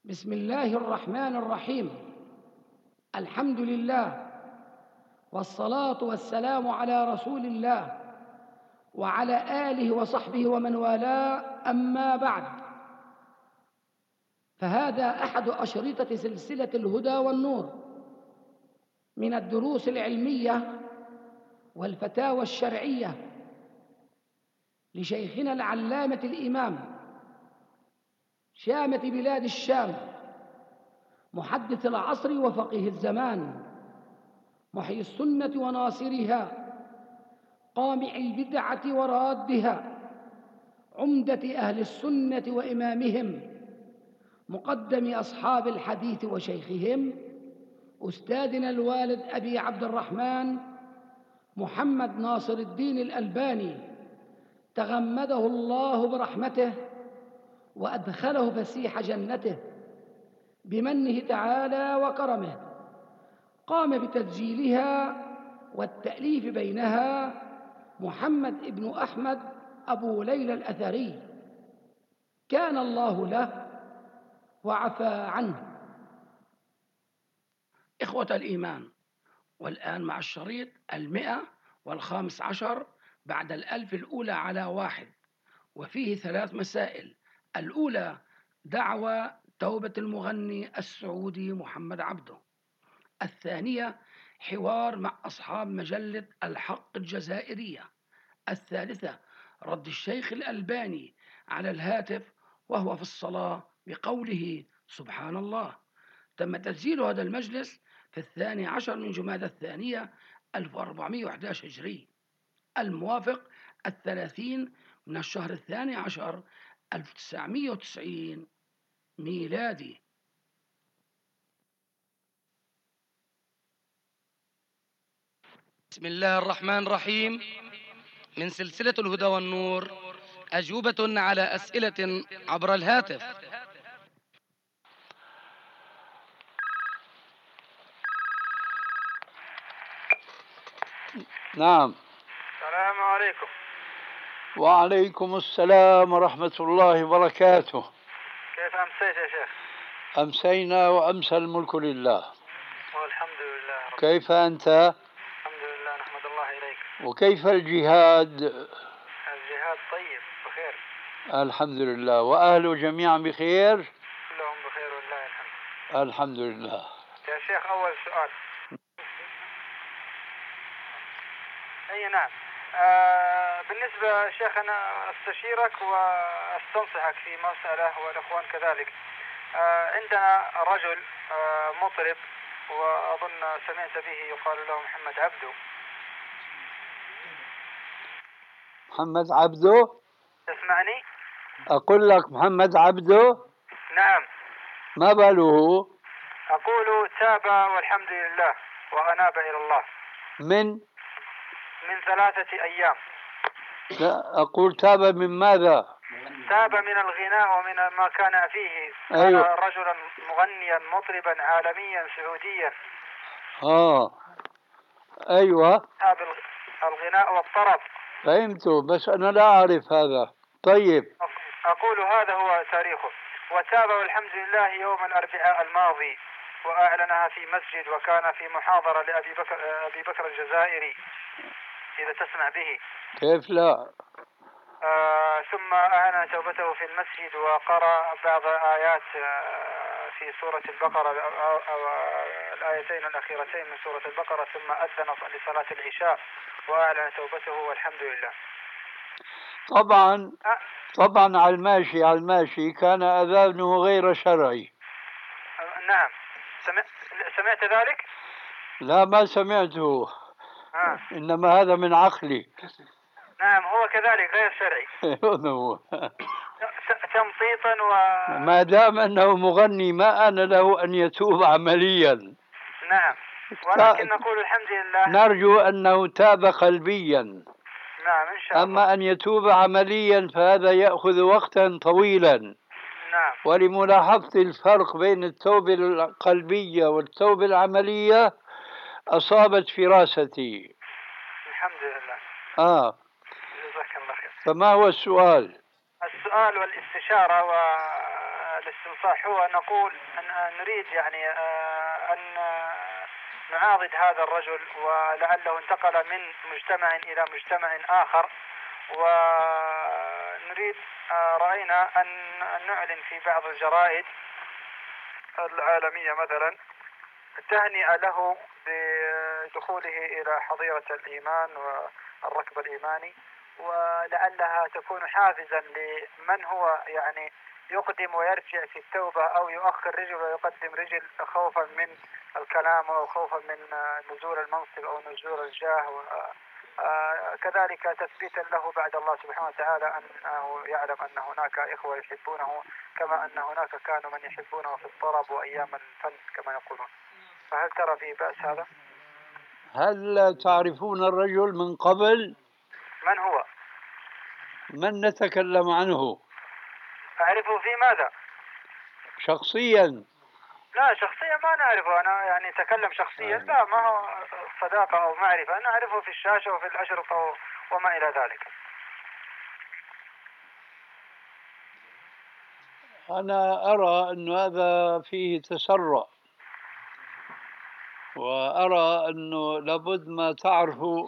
بسم الله الرحمن الرحيم. الحمد لله، والصلاة والسلام على رسول الله وعلى آله وصحبه ومن والاه، أما بعد، فهذا أحد أشرطة سلسلة الهدى والنور من الدروس العلمية والفتاوى الشرعية لشيخنا العلامة الإمام شامة بلاد الشام، محدث العصر وفقيه الزمان، محيي السنة وناصرها، قامع البدعة ورادها، عمدة أهل السنة وإمامهم، مقدم أصحاب الحديث وشيخهم، أستاذنا الوالد أبي عبد الرحمن محمد ناصر الدين الألباني، تغمده الله برحمته وأدخله فسيح جنته بمنه تعالى وكرمه. قام بتسجيلها والتأليف بينها محمد ابن أحمد أبو ليلى الأثري، كان الله له وعفى عنه. إخوة الإيمان، والآن مع الشريط 115 بعد 1000 الأولى على 1، وفيه 3 مسائل. الأولى دعوى توبة المغني السعودي محمد عبده. الثانية حوار مع أصحاب مجلة الحق الجزائرية. الثالثة رد الشيخ الألباني على الهاتف وهو في الصلاة بقوله سبحان الله. تم تسجيل هذا المجلس في 12 من جمادى الثانية 1411 هجري، الموافق 30 من الشهر 12 1990 ميلادي. بسم الله الرحمن الرحيم. من سلسلة الهدى والنور، أجوبة على أسئلة عبر الهاتف. نعم. السلام عليكم. وعليكم السلام ورحمة الله وبركاته. كيف أمسيت يا شيخ؟ أمسينا وأمسى الملك لله. والحمد لله رب. كيف أنت؟ الحمد لله، نحمد الله إليك. وكيف الجهاد؟ الجهاد طيب بخير. الحمد لله. وأهله جميعا بخير؟ كلهم بخير والله الحمد. الحمد لله. يا شيخ، أول سؤال. أي نعم. بالنسبة شيخ، أنا أستشيرك وأستنصحك في مسألة والإخوان كذلك. عندنا رجل مطرب، وأظن سمعت به، يقال له محمد عبده. محمد عبده؟ تسمعني؟ أقول لك محمد عبده؟ نعم. ما باله؟ أقول تاب والحمد لله وأناب إلى الله من 3 أيام. لا، أقول تاب من ماذا؟ تاب من الغناء ومن ما كان فيه. أيوة. كان رجلا مغنيا مطربا عالميا سعوديا. أيوة. تاب الغناء والطرب. فهمته، بس أنا لا أعرف هذا. طيب. أقول هذا هو تاريخه. وتاب والحمد لله يوم الأربعاء الماضي، وأعلنها في مسجد، وكان في محاضرة لأبي بكر الجزائري، إذا تسمع به. كيف لا؟ ثم أعلن توبته في المسجد، وقرأ بعض آيات في سورة البقرة، أو الآيتين الأخيرتين من سورة البقرة، ثم أذن لصلاة العشاء وأعلن توبته والحمد لله. طبعا على الماشي كان أذانه غير شرعي. نعم. سمعت ذلك؟ لا، ما سمعته. إنما هذا من عقلي. نعم، هو كذلك غير شرعي. تمطيطا ما دام أنه مغني، ما أنا له أن يتوب عمليا. نعم، ولكن نقول الحمد لله. نرجو أنه تاب قلبيا. نعم إن شاء الله. أما أن يتوب عمليا فهذا يأخذ وقتا طويلا. نعم. ولملاحظة الفرق بين التوبة القلبية والتوبة العملية أصابت فراستي. الحمد لله. جزاك الله خير. فما هو السؤال؟ السؤال والاستشارة ننصح هو نقول أن نريد يعني أن نعاضد هذا الرجل، ولعله انتقل من مجتمع إلى مجتمع آخر، ونريد رأينا أن نعلن في بعض الجرائد العالمية مثلا التهنئة له بدخوله إلى حظيرة الإيمان والركب الإيماني، ولعلها تكون حافزا لمن هو يعني يقدم ويرجع في التوبة، أو يؤخر رجل ويقدم رجل خوفا من الكلام أو خوفا من نزول المنصب أو نزول الجاه، كذلك تثبيتا له بعد الله سبحانه وتعالى أنه يعلم أن هناك إخوة يحبونه كما أن هناك كانوا من يحبونه في الطرب وأيام الفن كما يقولون. فهل ترى في بأس هذا؟ هل تعرفون الرجل من قبل؟ من هو؟ من نتكلم عنه؟ أعرفه في ماذا؟ شخصيا؟ لا شخصيا ما نعرفه، أنا يعني أتكلم شخصيا لا، ما هو صداقة أو معرفة، أنا أعرفه في الشاشة وفي الأشرطة وما إلى ذلك. أنا أرى أن هذا فيه تسرع، وأرى أنه لابد ما تعرفوا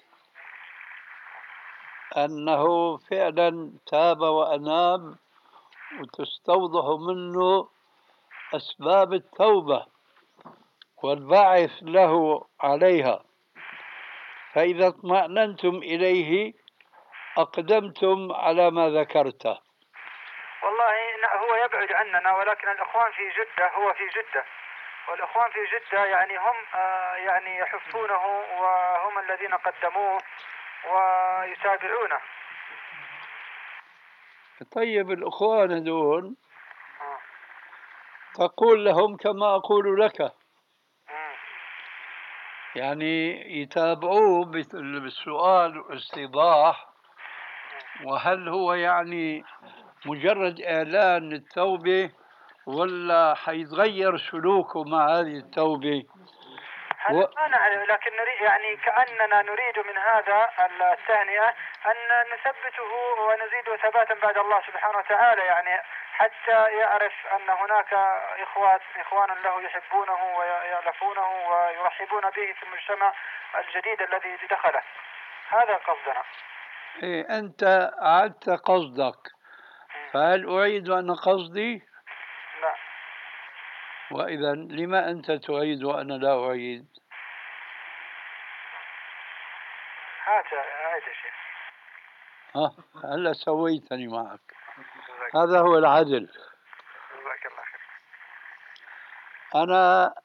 أنه فعلا تاب وأناب، وتستوضح منه أسباب التوبة والباعث له عليها، فإذا اطمأننتم إليه أقدمتم على ما ذكرته. والله هو يبعد عننا، ولكن الإخوان في جدة، هو في جدة، والإخوان في جدة يعني هم يعني يحثونه وهم الذين قدموه ويتابعونه. طيب الإخوان هذول تقول لهم كما أقول لك، يعني يتابعوه بالسؤال والاستيضاح، وهل هو يعني مجرد إعلان التوبة ولا حيتغير سلوكه مع هذه التوبة؟ ما نعرف، لكن نريد يعني كأننا نريد من هذا التهنئة أن نثبته ونزيده ثباتا بعد الله سبحانه وتعالى، يعني حتى يعرف أن هناك إخوانا له يحبونه ويألفونه ويرحبون به في المجتمع الجديد الذي دخله. هذا قصدنا. إيه، أنت أعدت قصدك، فهل أعيد أنا قصدي؟ لا. وإذا لما أنت تعيد وأنا لا أعيد؟ هات يا شيخ. هلا سويتني معك. هذا هو العدل. جزاك الله خير. أنا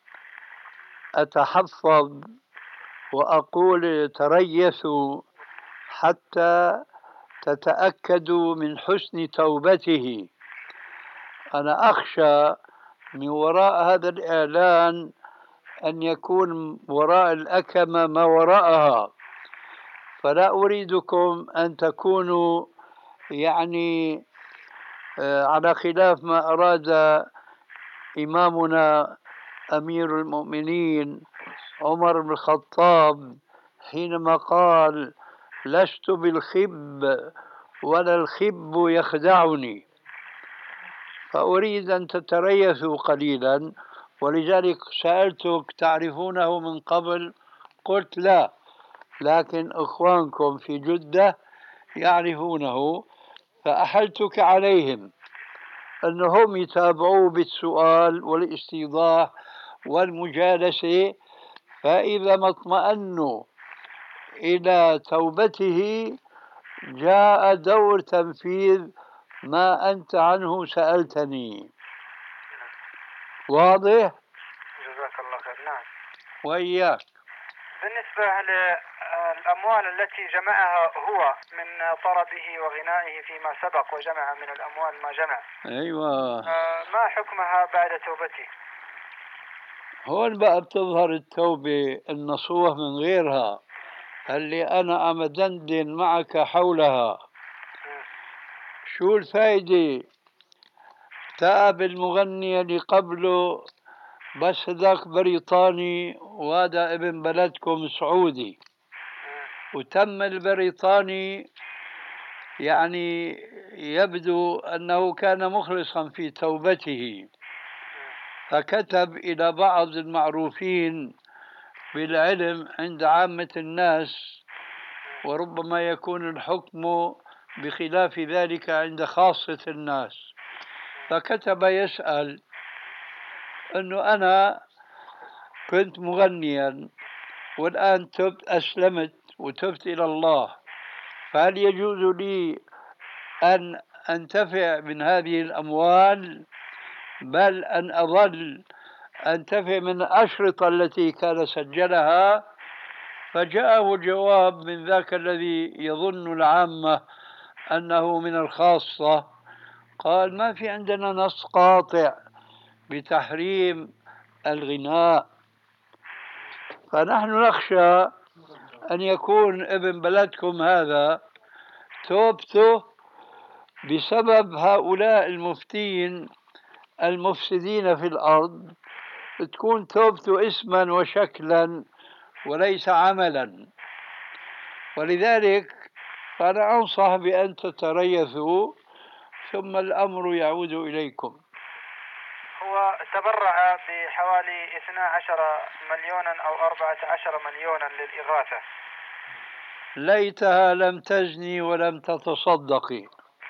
أتحفظ وأقول تريثوا حتى تتأكدوا من حسن توبته. أنا أخشى من وراء هذا الإعلان أن يكون وراء الأكمة ما وراءها، فلا أريدكم أن تكونوا يعني على خلاف ما أراد إمامنا أمير المؤمنين عمر بن الخطاب حينما قال: لست بالخب ولا الخب يخدعني. فأريد أن تتريثوا قليلا، ولذلك سألتك تعرفونه من قبل، قلت لا، لكن إخوانكم في جدة يعرفونه، فأحلتك عليهم أنهم يتابعوا بالسؤال والاستيضاح والمجالسة، فإذا ما اطمأنوا إلى توبته جاء دور تنفيذ ما أنت عنه سألتني. واضح؟ جزاك الله خير. نعم. وإياك. بالنسبة للأموال التي جمعها هو من طربه وغنائه فيما سبق، وجمع من الأموال ما جمع، أيوة، ما حكمها بعد توبته؟ هون بقى بتظهر التوبة النصوح من غيرها، اللي أنا عم دندن معك حولها. شو الفايدة؟ تاب المغني اللي قبله بس ذاك بريطاني وهذا ابن بلدكم سعودي، وتم البريطاني يعني يبدو أنه كان مخلصا في توبته، فكتب إلى بعض المعروفين بالعلم عند عامة الناس، وربما يكون الحكم بخلاف ذلك عند خاصة الناس. فكتب يسأل أنه أنا كنت مغنيا والآن تبت، أسلمت وتبت إلى الله، فهل يجوز لي أن أنتفع من هذه الأموال، بل أن أظل أنتفع من الأشرطة التي كان سجلها؟ فجاءه جواب من ذاك الذي يظن العامة أنه من الخاصة، قال: ما في عندنا نص قاطع بتحريم الغناء، فنحن نخشى أن يكون ابن بلدكم هذا توبته بسبب هؤلاء المفتين المفسدين في الأرض تكون توبته اسما وشكلا وليس عملا. ولذلك فأنا أنصح بأن تتريثوا ثم الأمر يعود إليكم. هو تبرع بحوالي 12 مليونا أو 14 مليونا للإغاثة. ليتها لم تزني ولم تتصدقي.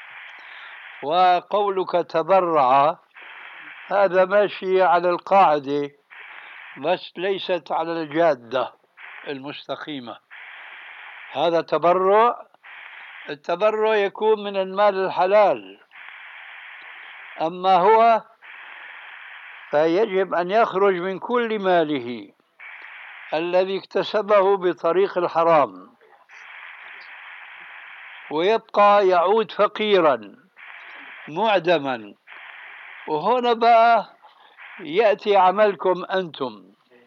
وقولك تبرع هذا ماشي على القاعدة، بس ليست على الجادة المستقيمة. هذا تبرع، التبرع يكون من المال الحلال، أما هو فيجب أن يخرج من كل ماله الذي اكتسبه بطريق الحرام، ويبقى يعود فقيرا معدما. وهنا بقى يأتي عملكم أنتم.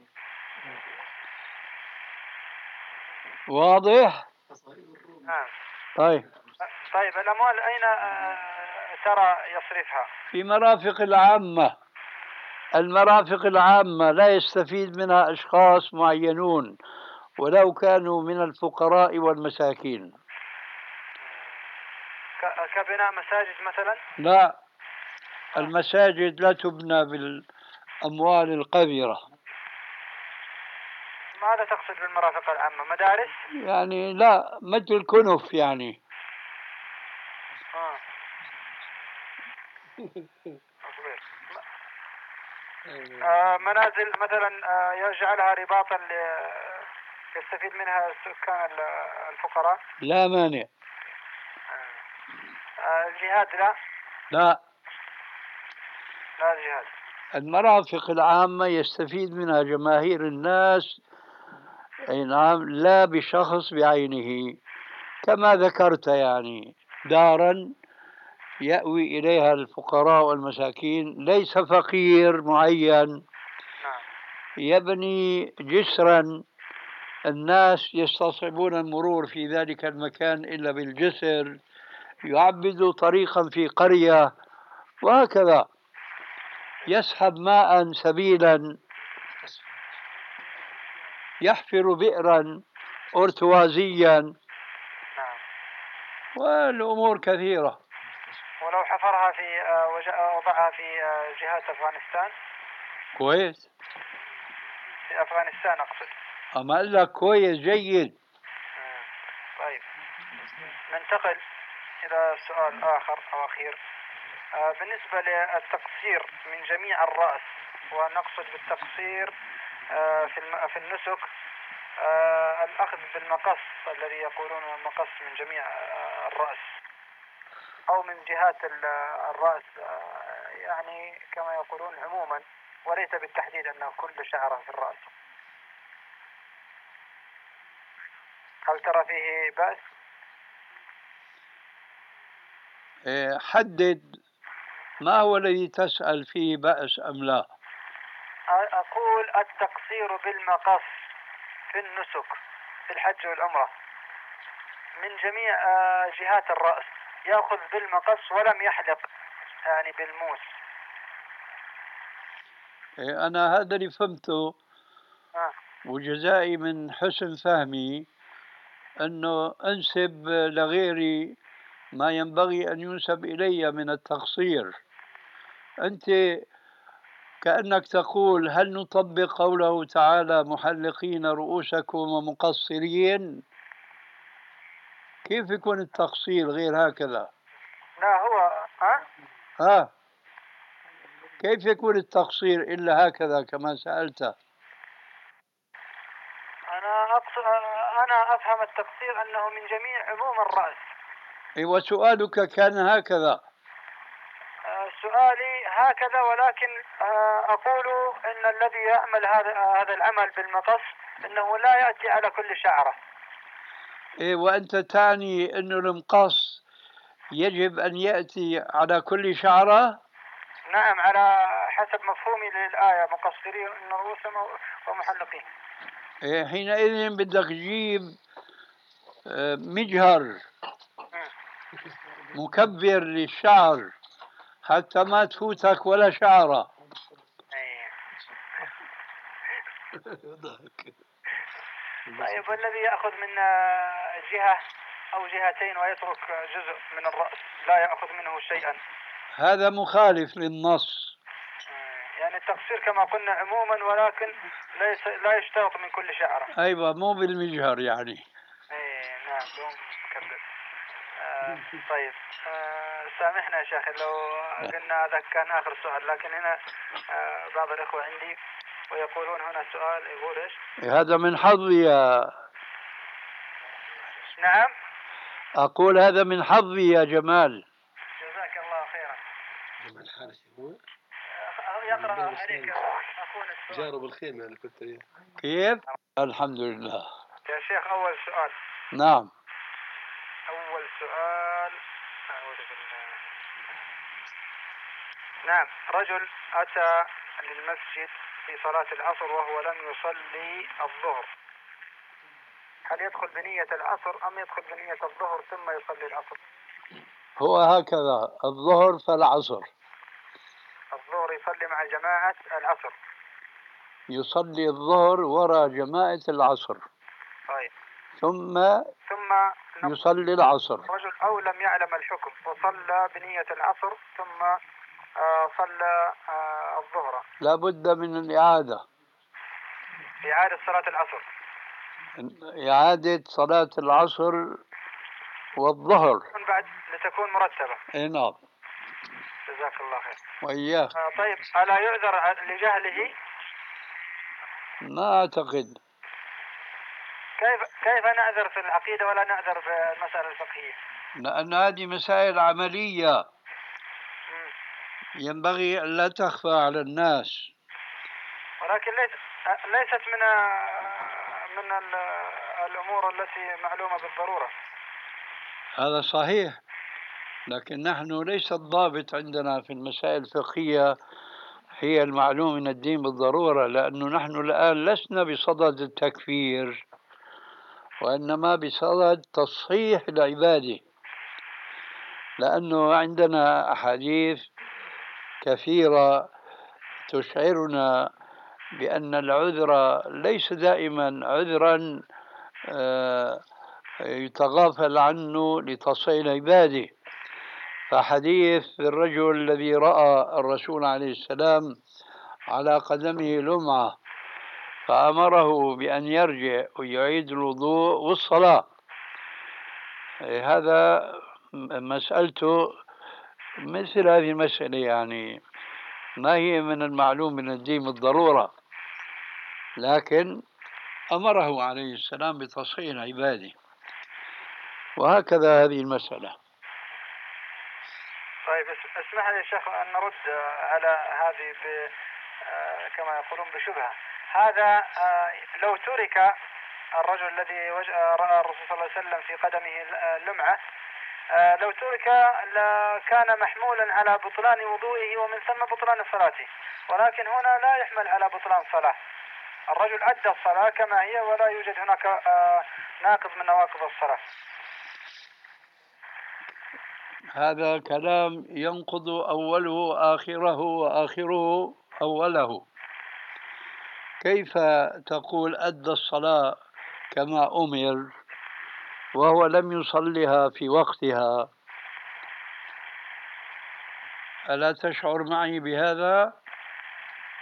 واضح؟ نعم. طيب الأموال أين ترى يصرفها؟ في مرافق العامة. المرافق العامة لا يستفيد منها أشخاص معينون ولو كانوا من الفقراء والمساكين. كبناء مساجد مثلا؟ لا، المساجد لا تبنى بالأموال القذرة. ماذا تقصد بالمرافق العامة؟ مدارس؟ يعني لا، مثل كنف يعني. منازل مثلا يجعلها رباطا يستفيد منها سكان الفقراء؟ لا مانع. الجهاد لا؟ لا، لا الجهاد. المرافق العامة يستفيد منها جماهير الناس، أي نعم، لا بشخص بعينه، كما ذكرت يعني دارا يأوي إليها الفقراء والمساكين، ليس فقير معين يبني جسرا الناس يستصعبون المرور في ذلك المكان إلا بالجسر، يعبد طريقا في قرية، وهكذا يسحب ماء سبيلا، يحفر بئرا أرتوازيا، والأمور كثيرة. ولو حفرها في وضعها في جهات أفغانستان؟ كويس، في أفغانستان أقصد. أما أقول لك كويس، جيد. طيب ننتقل إلى سؤال آخر أو أخير. بالنسبة للتقصير من جميع الرأس، ونقصد بالتقصير في النسك الأخذ بالمقص الذي يقولون المقص من جميع الرأس أو من جهات الرأس، يعني كما يقولون عموما، وليس بالتحديد أنه كل شعرة في الرأس. هل ترى فيه بأس؟ حدد ما هو الذي تسأل فيه بأس أم لا؟ أقول التقصير بالمقص في النسك في الحج والعمرة من جميع جهات الرأس، يأخذ بالمقص ولم يحلق يعني بالموس. أنا هذا اللي فهمته، وجزائي من حسن فهمي أنه أنسب لغيري ما ينبغي أن ينسب إلي من التقصير. أنت كأنك تقول هل نطبق قوله تعالى محلقين رؤوسكم ومقصرين؟ كيف يكون التقصير غير هكذا؟ لا هو ها؟ كيف يكون التقصير إلا هكذا كما سألت؟ أنا أفهم التقصير أنه من جميع عموم الرأس. وسؤالك كان هكذا. سؤالي هكذا، ولكن أقول إن الذي يعمل هذا العمل بالمقص إنه لا يأتي على كل شعرة. وأنت تعني أنه المقص يجب أن يأتي على كل شعرة؟ نعم، على حسب مفهومي للآية مقصرين رؤوسهم ومحلقين. حينئذ بدك تجيب مجهر مكبر للشعر حتى ما تفوتك ولا شعرة. طيب، والذي يأخذ من جهة أو جهتين ويترك جزء من الرأس لا يأخذ منه شيئا، هذا مخالف للنص. يعني التقصير كما قلنا عموما، ولكن لا يشترط من كل شعرة. أيوة، مو بالمجهر يعني. نعم، بدون مكبر. طيب، سامحنا يا شيخ لو قلنا هذا كان آخر سؤال، لكن هنا بعض الإخوة عندي ويقولون هنا سؤال يقول إيش؟ هذا من حظي نعم، أقول هذا من حظي يا جمال. جزاك الله خيرا. جمال حارس يقرأ عليك أخونا السؤال. جارب الخيمة أنا كنت كيف؟ الحمد لله يا شيخ. أول سؤال. نعم. أول سؤال. أعوذ بالله. نعم، رجل أتى للمسجد في صلاة العصر وهو لم يصلي الظهر، هل يدخل بنية العصر أم يدخل بنية الظهر ثم يصلي العصر؟ هو هكذا، الظهر فالعصر. الظهر يصلي مع جماعة العصر. يصلي الظهر وراء جماعة العصر. طيب. ثم يصلي العصر. رجل أو لم يعلم الحكم وصلى بنية العصر ثم صلى الظهر، لابد من الإعادة. إعادة صلاة العصر. إعادة صلاة العصر والظهر بعد لتكون مرتبة. نعم. جزاك الله خير. وإياك. طيب، ألا يعذر لجهله؟ ما أعتقد. كيف نعذر في العقيدة ولا نعذر في المسألة الفقهية؟ لأن هذه مسائل عملية ينبغي أن لا تخفى على الناس، ولكن ليست من الأمور التي معلومة بالضرورة. هذا صحيح، لكن نحن ليس الضابط عندنا في المسائل الفقهية هي المعلوم من الدين بالضرورة، لأنه نحن الآن لسنا بصدد التكفير وإنما بصدد تصحيح العبادة، لأنه عندنا أحاديث كثيرة تشعرنا بأن العذر ليس دائما عذرا يتغافل عنه لتصحيح العبادة. فحديث الرجل الذي رأى الرسول عليه السلام على قدمه لمعة فأمره بأن يرجع ويعيد الوضوء والصلاة، هذا مسألته مثل هذه المسألة، يعني ما هي من المعلوم من الدين بالضرورة، لكن أمره عليه السلام بتصحيح العبادة، وهكذا هذه المسألة. طيب، اسمح لي يا شيخ أن نرد على هذه كما يقولون بشبهة. هذا لو ترك الرجل الذي رأى الرسول صلى الله عليه وسلم في قدمه لمعة، لو ترك كان محمولا على بطلان وضوئه ومن ثم بطلان صلاته، ولكن هنا لا يحمل على بطلان صلاة. الرجل أدى الصلاة كما هي ولا يوجد هناك ناقض من نواقض الصلاة. هذا كلام ينقض أوله آخره وآخره أوله. كيف تقول أدى الصلاة كما أمر وهو لم يصلها في وقتها؟ ألا تشعر معي بهذا؟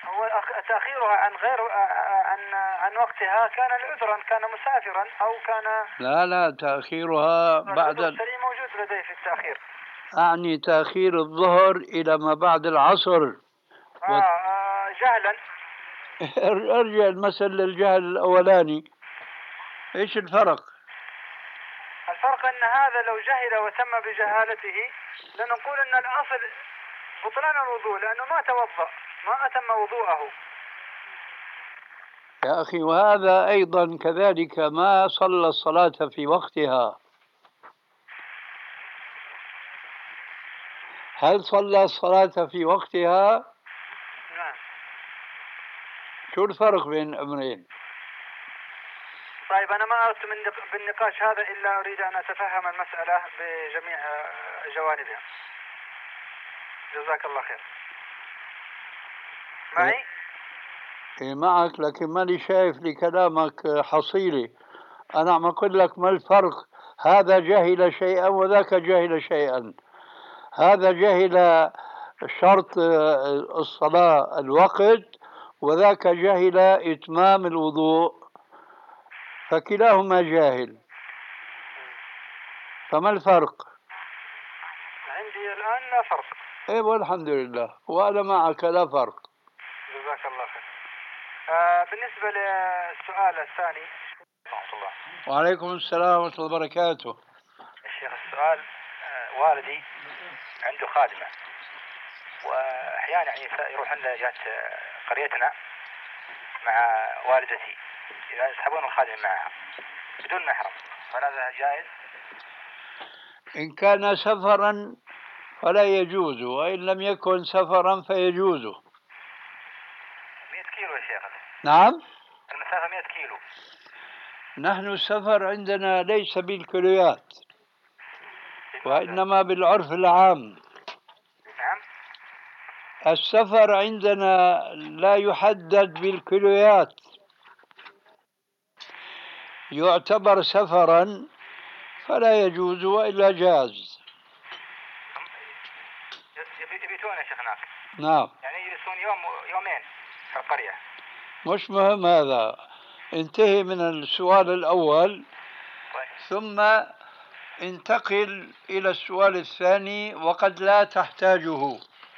تأخيرها عن غير عن وقتها كان عذرا، كان مسافرا أو كان. لا تأخيرها بعد السليم موجود لدي في التأخير. أعني تأخير الظهر إلى ما بعد العصر. جهلا. ارجع المثل للجهل الأولاني. إيش الفرق؟ الفرق أن هذا لو جهل وتم بجهالته لنقول أن الأصل بطلان الوضوء لأنه ما توضأ، ما أتم وضوءه. يا أخي وهذا أيضا كذلك ما صلى الصلاة في وقتها. هل صلى الصلاة في وقتها؟ نعم. شو الفرق بين الأمرين؟ طيب أنا ما أردت بالنقاش هذا إلا أريد أن أتفهم المسألة بجميع جوانبها. جزاك الله خير. معي؟ إيه معك، لكن ماني شايف لكلامك حصيلة. أنا عم أقول لك ما الفرق. هذا جهل شيئا وذاك جهل شيئا. هذا جهل شرط الصلاة الوقت، وذاك جهل إتمام الوضوء، فكلاهما جاهل. فما الفرق؟ عندي الآن لا فرق. إيه والحمد لله، وأنا معك لا فرق. جزاك الله خير. بالنسبة للسؤال الثاني. ورحمة الله. وعليكم السلام ورحمة الله وبركاته. الشيخ السؤال، والدي عنده خادمة، وأحيانا يعني يروح عند جهة قريتنا مع والدتي، إذا يسحبون الخادم معها بدون محرم، فهذا جائز؟ إن كان سفرا فلا يجوز، وإن لم يكن سفرا فيجوز. 100 كيلو يا شيخ. نعم، المسافة 100 كيلو. نحن السفر عندنا ليس بالكيلوات، وإنما بالعرف العام. نعم. السفر عندنا لا يحدد بالكيلوات، يعتبر سفرا فلا يجوز وإلا جاز. يبيتون يا شيخ هناك؟ نعم. يعني يجلسون يوم يومين في القرية؟ مش مهم هذا، انتهي من السؤال الأول. طيب. ثم انتقل إلى السؤال الثاني وقد لا تحتاجه.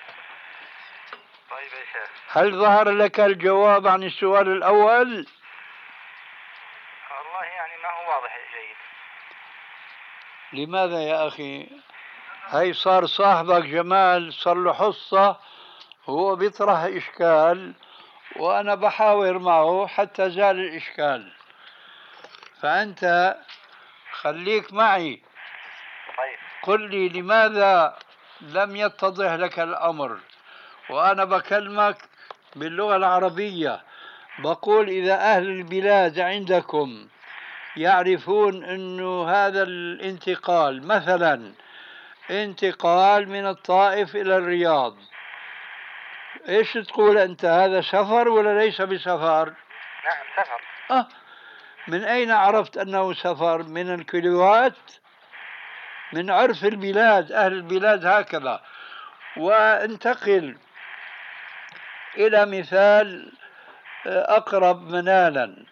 طيب يا شيخ. هل ظهر لك الجواب عن السؤال الأول؟ والله يعني ما هو واضح جيد. لماذا يا أخي؟ هي صار صاحبك جمال صار له حصة، هو بيطرح إشكال وأنا بحاور معه حتى زال الإشكال، فأنت خليك معي. طيب. قل لي لماذا لم يتضح لك الأمر، وأنا بكلمك باللغة العربية. بقول إذا أهل البلاد عندكم يعرفون أنه هذا الانتقال مثلا انتقال من الطائف إلى الرياض، إيش تقول أنت؟ هذا سفر ولا ليس بسفر؟ نعم سفر. من أين عرفت أنه سفر؟ من الكيلوات؟ من عرف البلاد، أهل البلاد هكذا. وانتقل إلى مثال أقرب منالا،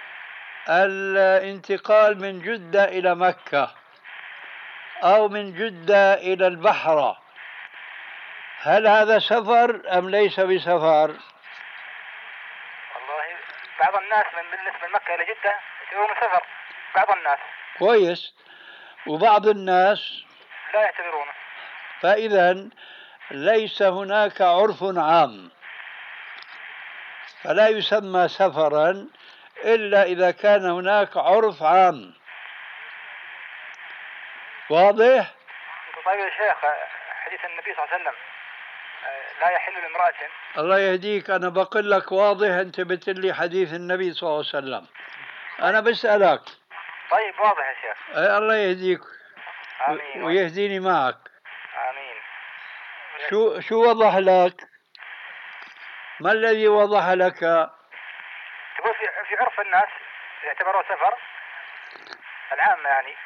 الانتقال من جدة إلى مكة أو من جدة إلى البحرة، هل هذا سفر أم ليس بسفر؟ والله بعض الناس بالنسبة لمكة إلى جدة يعتبرون سفر، بعض الناس. كويس. وبعض الناس لا يعتبرونه. فإذا ليس هناك عرف عام، فلا يسمى سفرا إلا إذا كان هناك عرف عام. واضح؟ طيب يا شيخ، حديث النبي صلى الله عليه وسلم لا يحل لامرأة. الله يهديك، أنا بقول لك واضح، أنت بتقول لي حديث النبي صلى الله عليه وسلم، أنا بسألك. طيب واضح يا شيخ. الله يهديك. آمين. ويهديني معك. آمين. شو وضح لك؟ ما الذي وضح لك؟ تقول في عرف الناس يعتبروه سفر العام يعني.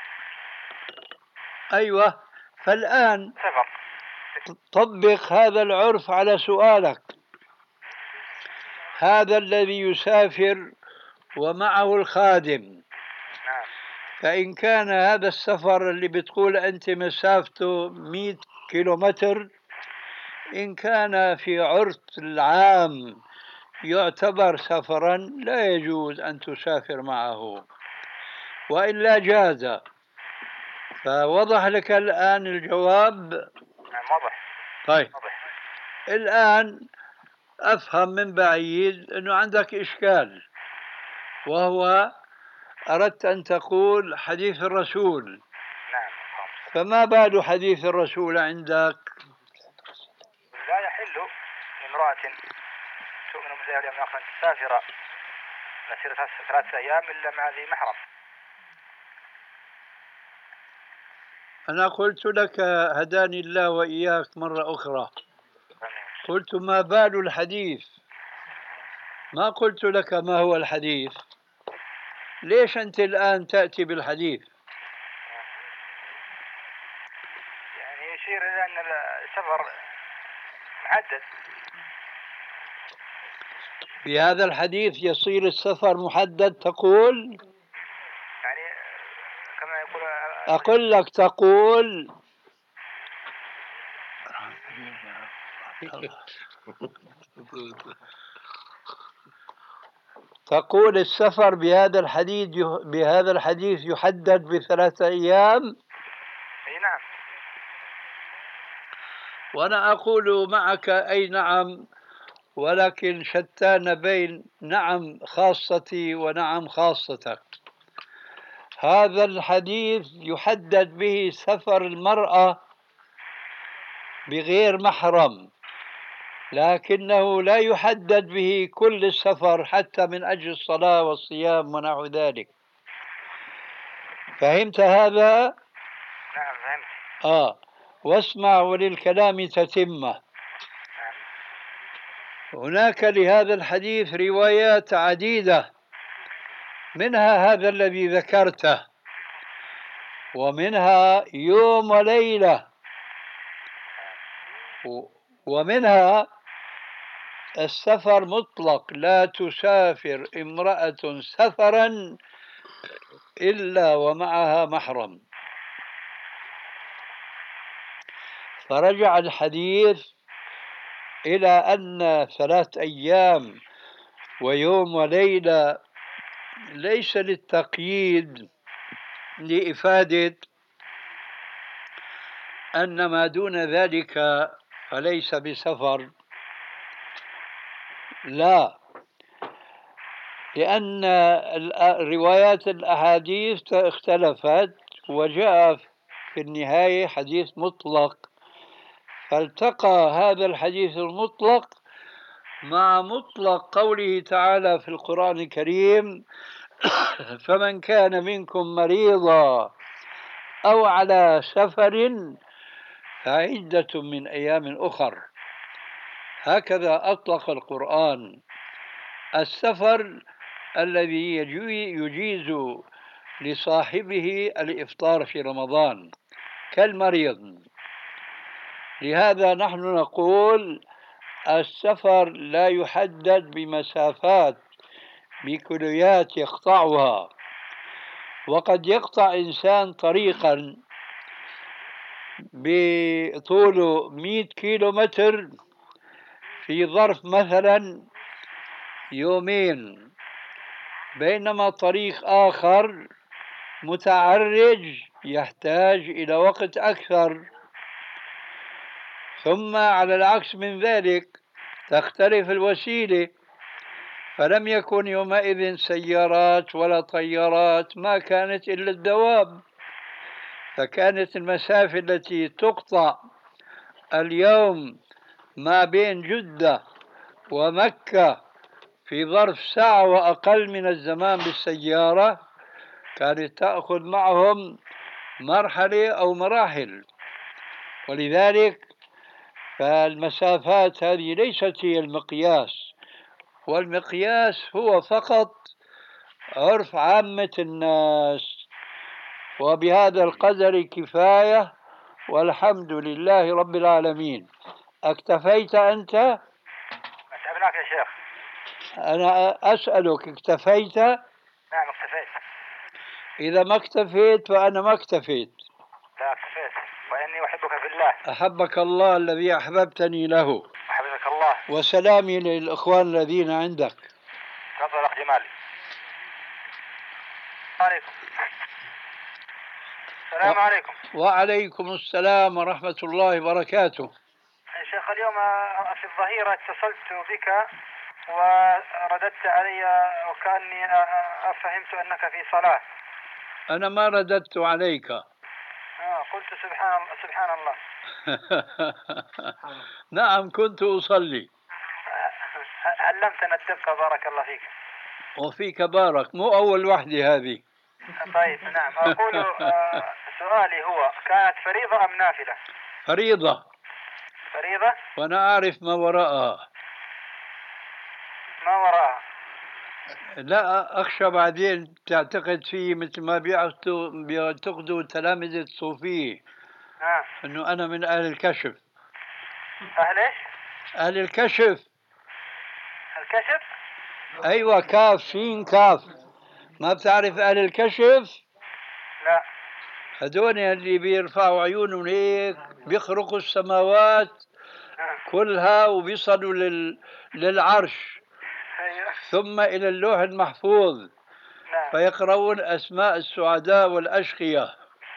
أيوة، فالآن سفر. طبق هذا العرف على سؤالك. هذا الذي يسافر ومعه الخادم. نعم. فإن كان هذا السفر اللي بتقول أنت مسافته 100 كيلومتر، إن كان في عرف العام يعتبر سفرا لا يجوز أن تسافر معه، وإلا جاز. فوضح لك الآن الجواب؟ نعم واضح. طيب واضح. الآن أفهم من بعيد أنه عندك إشكال، وهو أردت أن تقول حديث الرسول. نعم. فما بال حديث الرسول عندك؟ لا يحل لامرأة تؤمن بالله واليوم الآخر أن تسافر مسيرة 3 أيام إلا مع ذي محرم. أنا قلت لك هداني الله وإياك مرة أخرى، قلت ما بال الحديث، ما قلت لك ما هو الحديث. ليش أنت الآن تأتي بالحديث؟ يعني يشير إلى أن السفر محدد. بهذا الحديث يصير السفر محدد تقول؟ يعني كما يقول أقول لك تقول تقول السفر بهذا الحديث يحدد ب3 أيام. أي نعم. وأنا أقول معك أي نعم، ولكن شتان بين نعم خاصتي ونعم خاصتك. هذا الحديث يحدد به سفر المرأة بغير محرم، لكنه لا يحدد به كل السفر حتى من أجل الصلاة والصيام ونحو ذلك. فهمت هذا؟ نعم فهمت. واسمع وللكلام تتمة. هناك لهذا الحديث روايات عديدة، منها هذا الذي ذكرته، ومنها يوم وليلة، ومنها السفر مطلق، لا تسافر امرأة سفرا إلا ومعها محرم. فرجع الحديث إلى أن 3 أيام ويوم وليلة ليس للتقييد، لإفادة أن ما دون ذلك فليس بسفر. لا، لأن روايات الأحاديث اختلفت، وجاء في النهاية حديث مطلق، فالتقى هذا الحديث المطلق مع مطلق قوله تعالى في القرآن الكريم: فمن كان منكم مريضا أو على سفر فعدة من أيام أخر. هكذا أطلق القرآن السفر الذي يجيز لصاحبه الإفطار في رمضان كالمريض. لهذا نحن نقول السفر لا يحدد بمسافات، بكليات يقطعها. وقد يقطع إنسان طريقا بطوله 100 كيلومتر في ظرف مثلا 2 بينما طريق آخر متعرج يحتاج إلى وقت أكثر. ثم على العكس من ذلك تختلف الوسيلة، فلم يكن يومئذ سيارات ولا طيارات، ما كانت إلا الدواب. فكانت المسافة التي تقطع اليوم ما بين جدة ومكة في ظرف ساعة وأقل من الزمان بالسيارة كانت تأخذ معهم مرحلة أو مراحل. ولذلك فالمسافات هذه ليست هي المقياس، والمقياس هو فقط عرف عامة الناس. وبهذا القدر كفاية، والحمد لله رب العالمين. اكتفيت أنت؟ أتعبناك يا شيخ. أنا أسألك اكتفيت؟ نعم اكتفيت. إذا ما اكتفيت فأنا ما اكتفيت. لا اكتفيت، وإني أحبك في الله. أحبك الله الذي أحببتني له. أحبك الله. وسلامي للإخوان الذين عندك. تفضل أخ جمال. عليكم. السلام عليكم. وعليكم السلام ورحمة الله وبركاته. يا شيخ اليوم في الظهيرة اتصلت بك ورددت علي وكأني فهمت أنك في صلاة. أنا ما رددت عليك. قلت سبحان الله سبحان الله. نعم كنت أصلي. علمتنا الدقة بارك الله فيك. وفيك بارك، مو أول وحدة هذه. طيب نعم أقول سؤالي هو كانت فريضة أم نافلة؟ فريضة. فريضة. وأنا أعرف ما وراءها. ما وراءها؟ لا أخشى بعدين تعتقد فيه مثل ما بيعتقدوا تلامذة الصوفية أنه أنا من أهل الكشف. أهل إيش؟ أهل الكشف. الكشف؟ أيوة كاف شين كاف. ما بتعرف أهل الكشف؟ لا. هدول اللي بيرفعوا عيونهم هيك بيخرقوا السماوات كلها وبيصلوا للعرش. ثم إلى اللوح المحفوظ. فيقرؤون أسماء السعداء والأشقياء.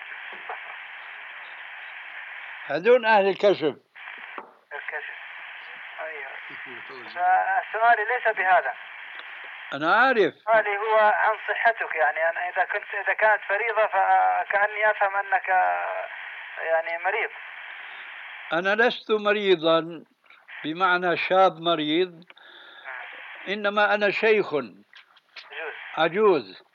هذول أهل الكشف. الكشف. أيوة. سؤالي ليس بهذا. أنا عارف. سؤالي هو عن صحتك، يعني أنا إذا كانت فريضة فكأني أفهم أنك يعني مريض. أنا لست مريضا بمعنى شاب مريض، إنما أنا شيخ عجوز.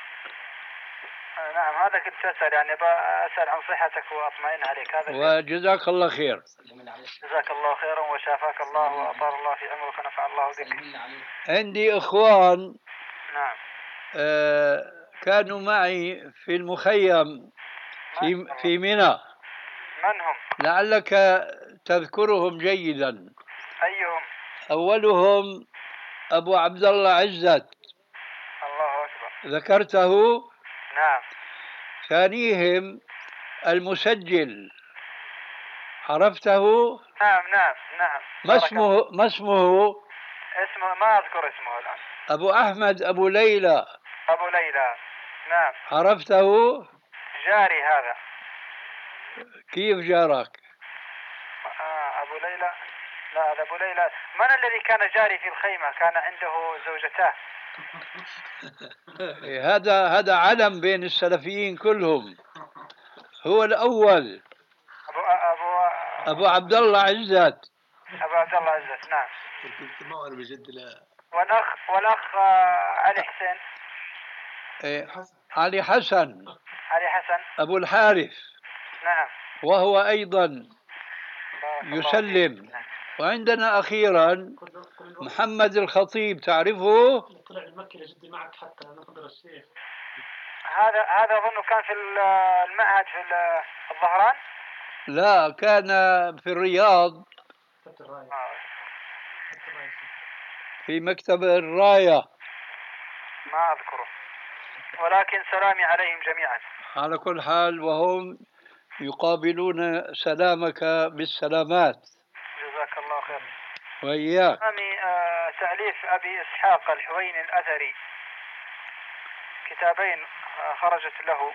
نعم هذا كنت أسأل، يعني أسأل عن صحتك وأطمئن عليك. هذا وجزاك الله خير. جزاك الله خيرا وشافاك الله وأطال الله في عمرك ونفع الله بك. عندي إخوان. نعم. كانوا معي في المخيم في منى. من هم؟ لعلك تذكرهم جيدا. أيهم؟ أولهم أبو عبد الله عزت. الله أكبر. ذكرته؟ نعم. ثانيهم المسجل. عرفته؟ نعم نعم نعم. ما اسمه؟ اسمه ما أذكر اسمه الآن. أبو أحمد أبو ليلى. أبو ليلى. نعم. عرفته؟ جاري هذا. كيف جارك؟ أبو ليلى. لا هذا أبو ليلى. من الذي كان جاري في الخيمة كان عنده زوجتان؟ هذا علم بين السلفيين كلهم. هو الأول أبو عبد الله عزت. أبو عبد الله عزت. نعم. والأخ علي حسين. علي حسن. علي حسن. أبو الحارث. نعم. وهو أيضا يسلم. وعندنا أخيرا محمد الخطيب، تعرفه؟ طلع المكي لجدي معك حتى نقدر الشيخ. هذا أظنه كان في المعهد في الظهران. لا كان في الرياض في مكتب الراية. ما أذكره، ولكن سلامي عليهم جميعا. على كل حال وهم يقابلون سلامك بالسلامات. جزاك الله خير. وإياك. تأليف أبي إسحاق الحويني الأثري، كتابين خرجت له: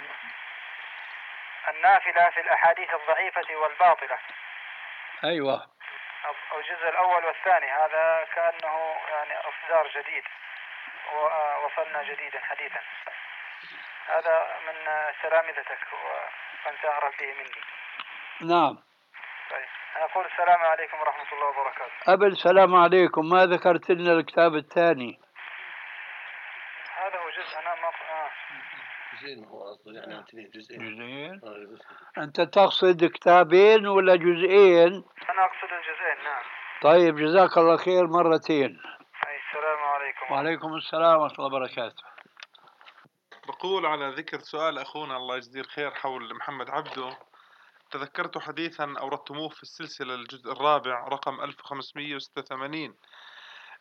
النافلة في الأحاديث الضعيفة والباطلة. أيوة. الجزء الأول والثاني، هذا كأنه يعني إصدار جديد ووصلنا جديدا حديثا. هذا من تلامذتك وأنت أعرف به مني. نعم. طيب أنا أقول السلام عليكم ورحمة الله وبركاته. قبل السلام عليكم، ما ذكرت لنا الكتاب الثاني؟ هذا هو جزء أنا ما جزئين هو أصلا، يعني اثنين جزئين. أنت تقصد كتابين ولا جزئين؟ أنا أقصد الجزئين. نعم. طيب جزاك الله خير مرتين. السلام عليكم. وعليكم السلام ورحمة الله وبركاته. بقول على ذكر سؤال أخونا الله يجزيه الخير حول محمد عبده، تذكرت حديثا أوردتموه في السلسلة الجزء الرابع رقم 1586.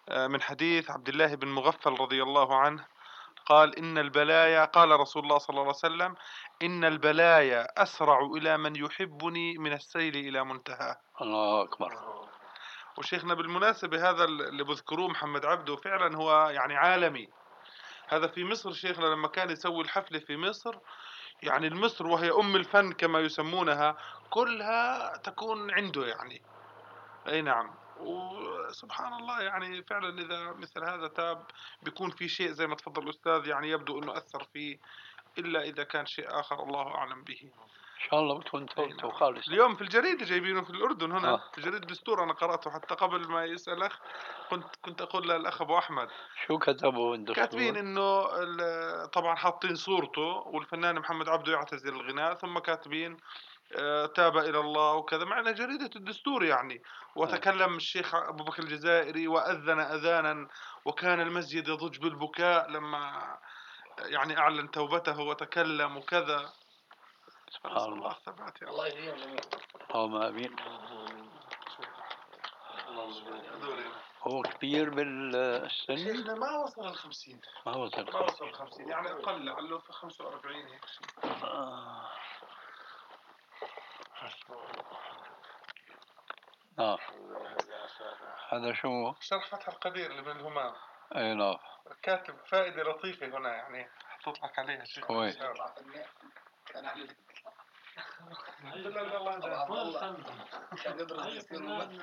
من حديث عبد الله بن مغفل رضي الله عنه قال إن البلايا، قال رسول الله صلى الله عليه وسلم: إن البلايا أسرع إلى من يحبني من السيل إلى منتهى. الله أكبر. وشيخنا بالمناسبة هذا اللي بذكروه محمد عبده فعلا هو يعني عالمي. هذا في مصر شيخنا لما كان يسوي الحفلة في مصر، يعني المصر وهي أم الفن كما يسمونها كلها تكون عنده يعني. أي نعم. وسبحان الله يعني فعلا إذا مثل هذا تاب بيكون في شيء زي ما تفضل الأستاذ، يعني يبدو أنه أثر فيه، إلا إذا كان شيء آخر الله أعلم به. إن شاء الله بتكون توبته خالص. اليوم في الجريدة جايبينه في الأردن هنا في جريدة الدستور، أنا قرأته حتى قبل ما يسأل أخ، كنت أقول للأخ أبو أحمد شو كتبوا الدستور؟ كاتبين إنه طبعا حاطين صورته والفنان محمد عبده يعتزل الغناء، ثم كاتبين تاب إلى الله وكذا، معنا جريدة الدستور يعني. وتكلم الشيخ أبو بكر الجزائري وأذن أذانا وكان المسجد يضج بالبكاء لما يعني أعلن توبته وتكلم وكذا. سبحان الله. الثبات يا الله يهديهم جميعا. اللهم آمين. هو كبير بالسن؟ شيخنا ما وصل ال50. ما وصل ما وصل 50 يعني أقل، لعله في 45 هيك شيء. هذا شو؟ شرح فتح القدير لابن الهمام. اي نعم. كاتب فائدة لطيفة هنا يعني حطيت لك عليها شيء كويس. كان أهل الله كان يدرس يصير ممثل.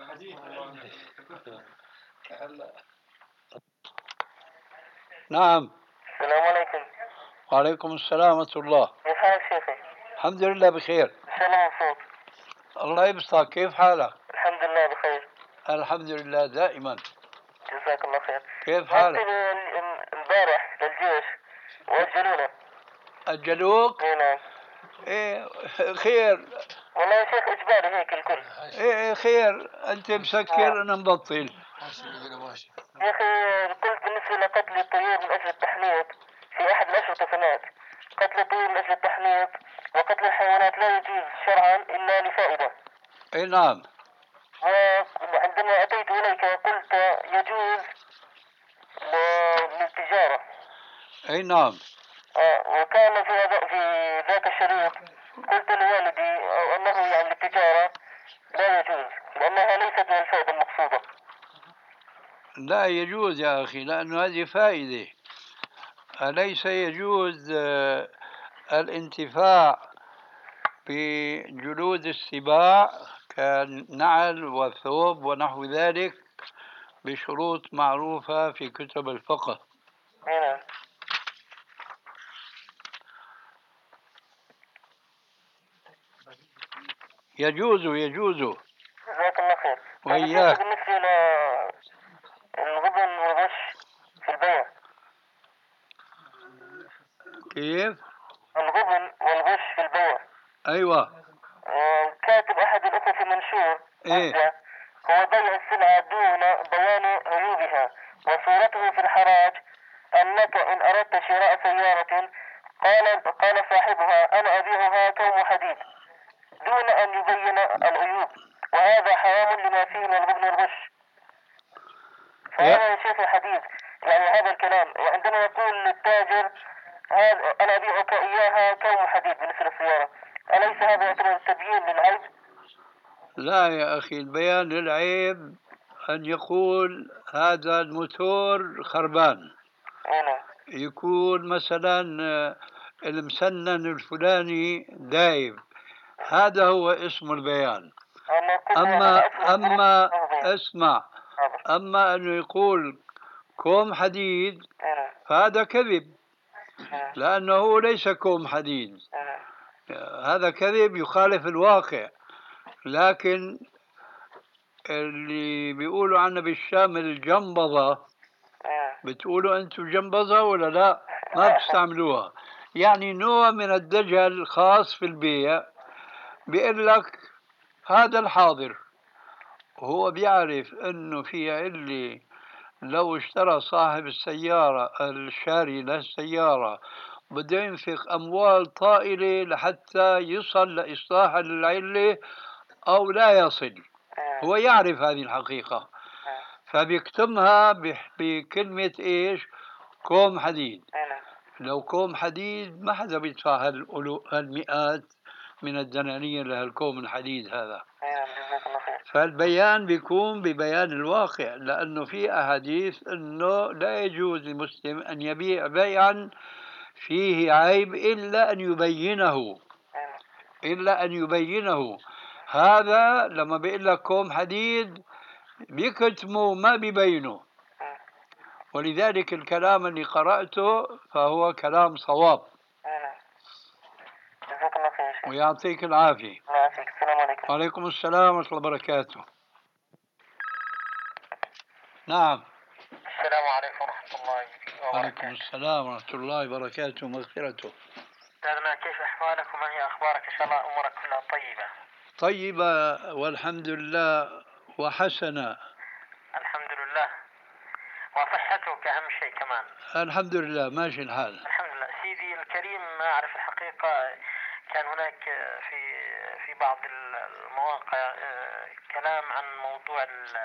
نعم. السلام عليكم. وعليكم السلام ورحمة الله. كيف حالك شيخي؟ الحمد لله بخير. إن شاء الله مبسوط. الله يبسطك، كيف حالك؟ الحمد لله بخير. الحمد لله دائما. جزاك الله خير. كيف حالك؟ امبارح للجيش وأجلونا. أجلوك؟ اي نعم. ايه خير. والله يا شيخ إجباري هيك الكل. ايه خير، أنت مسكر أنا مبطل. يا أخي قلت بالنسبة لقتل الطيور من أجل التحنيط في أحد الأشرطة هناك، قتل الطيور من أجل التحنيط وقتل الحيوانات لا يجوز شرعا إلا لفائدة. اي نعم. وعندما أتيت إليك قلت يجوز للتجارة. اي نعم. وكان في ذاك الشريط قلت لوالدي أنه يعني للتجارة لا يجوز لأنها ليست من الفائدة المقصودة. لا يجوز يا أخي، لأنه هذه فائدة. أليس يجوز الانتفاع بجلود السباع كالنعل والثوب ونحو ذلك بشروط معروفة في كتب الفقه؟ نعم. يجوز. جزاك الله خير. وإياك. بالنسبة للغبن والغش في البيع. كيف؟ الغبن والغش في البيع. أيوة. كاتب أحد الأخوة في منشور إيه؟ هو بيع السلعة دون بيان عيوبها وصورته في الحراج أنك إن أردت شراء سيارة قال صاحبها أنا أبيعها كوم حديد دون أن يبين العيوب، وهذا حرام لما فيه من الغبن والغش. فهذا يا شيخ الحديث يعني هذا الكلام، وعندما يقول للتاجر هذا أنا أبيعك إياها كوم حديد بالنسبة للسيارة، أليس هذا يعتبر تبيين للعيب؟ لا يا أخي، البيان للعيب أن يقول هذا الموتور خربان، يكون مثلا المسنن الفلاني دايب، هذا هو اسم البيان. أما أنه يقول كوم حديد فهذا كذب، لأنه ليس كوم حديد، هذا كذب يخالف الواقع. لكن اللي بيقولوا عنا بالشام الجنبضة، بتقولوا أنتم جنبضة ولا لا؟ ما بتستعملوها، يعني نوع من الدجل خاص في البيع. بيقول لك هذا الحاضر، وهو بيعرف أنه في علة لو اشترى صاحب السيارة الشاري للسيارة بده ينفق أموال طائلة لحتى يصل لإصلاح العلة أو لا يصل، هو يعرف هذه الحقيقة. فبيكتمها بكلمة إيش؟ كوم حديد. نعم. لو كوم حديد ما حدا بيدفع هالمئات من الدنانير لهالكوم الحديد هذا. نعم جزاك الله خير. فالبيان بيكون ببيان الواقع، لأنه في أحاديث أنه لا يجوز للمسلم أن يبيع بيعا فيه عيب إلا أن يبينه، نعم. إلا أن يبينه. هذا لما بيقول لك كوم حديد بيكتمه ما بيبينه، ولذلك الكلام اللي قرأته فهو كلام صواب. نعم جزاك الله خير يا شيخ. ويعطيك العافية. الله يعافيك. السلام عليكم. وعليكم السلام ورحمة الله وبركاته. نعم. السلام عليكم ورحمة الله وعليكم وبركاته. السلام ورحمة الله وبركاته ومغفرته. أستاذنا كيف أحوالك وما هي أخبارك؟ إن شاء الله أمورك كلها طيبة. طيبة والحمد لله وحسنة. الحمد لله. وصحتك أهم شيء كمان. الحمد لله ماشي الحال. الحمد لله. سيدي الكريم، ما أعرف الحقيقة، كان هناك في بعض المواقع كلام عن موضوع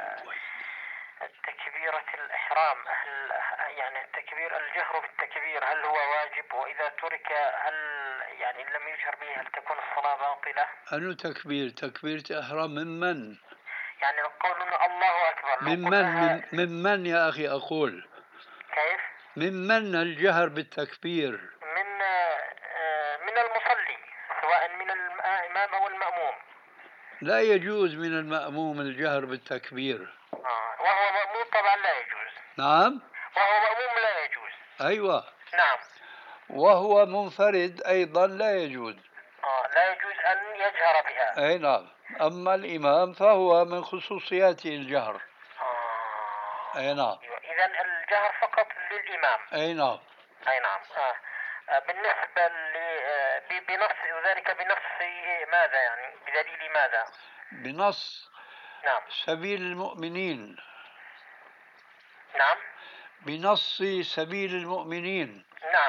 تكبيرة الإحرام. هل يعني الجهر بالتكبير هل هو واجب؟ وإذا ترك هل يعني إن لم يجهر به هل تكون الصلاة باطلة؟ أنو تكبير؟ تكبيرة إحرام من؟ يعني القول إنه الله أكبر لو من يا أخي أقول؟ كيف؟ من الجهر بالتكبير؟ من المصلي، سواء من الإمام أو المأموم. لا يجوز من المأموم الجهر بالتكبير. وهو مأموم طبعا لا يجوز. نعم. وهو مأموم لا يجوز. أيوة. نعم. وهو منفرد أيضا لا يجوز. لا يجوز أن يجهر بها. أي نعم. أما الإمام فهو من خصوصياته الجهر. أي نعم. إذا الجهر فقط للإمام. أي نعم. أي نعم. بالنسبة بنص ذلك، بنص ماذا يعني؟ بدليل ماذا؟ بنص نعم. سبيل المؤمنين. نعم. بنص سبيل المؤمنين. نعم.